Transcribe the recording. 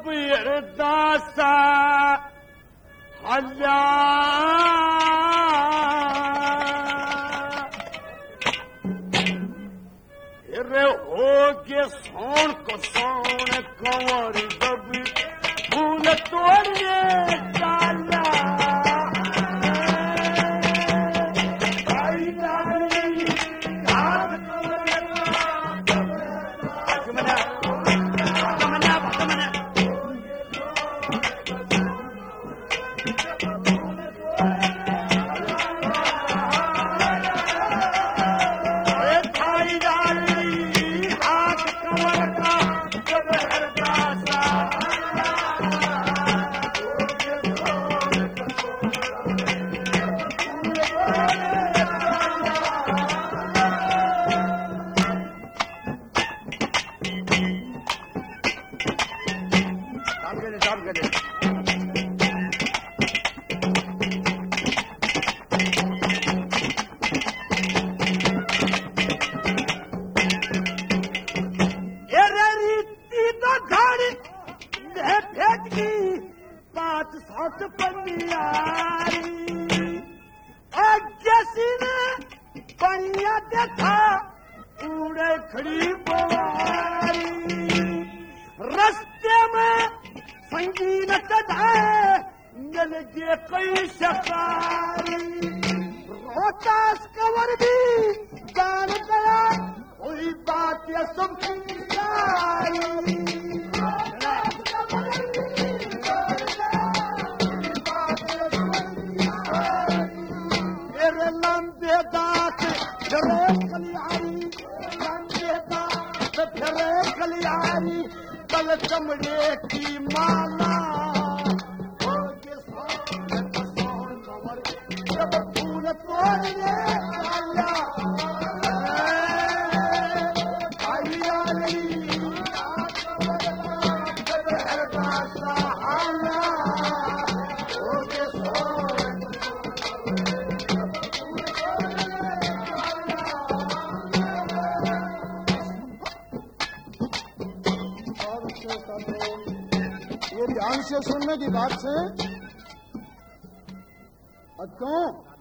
कबीरदासा हल्ला रे होगे सोन को सोन कंवर दबी फूल तोड़ने डाला रस्ते में संगीन चढ़ाए मिल गए कई शकारी रोहतास कंवर भी जान गया कोई बात ये सब मेरे लंबे दांत फिरे कलियारी कल चमड़े की माला जब फूल तोड़ने ये ध्यान से सुनने की बात से क्यों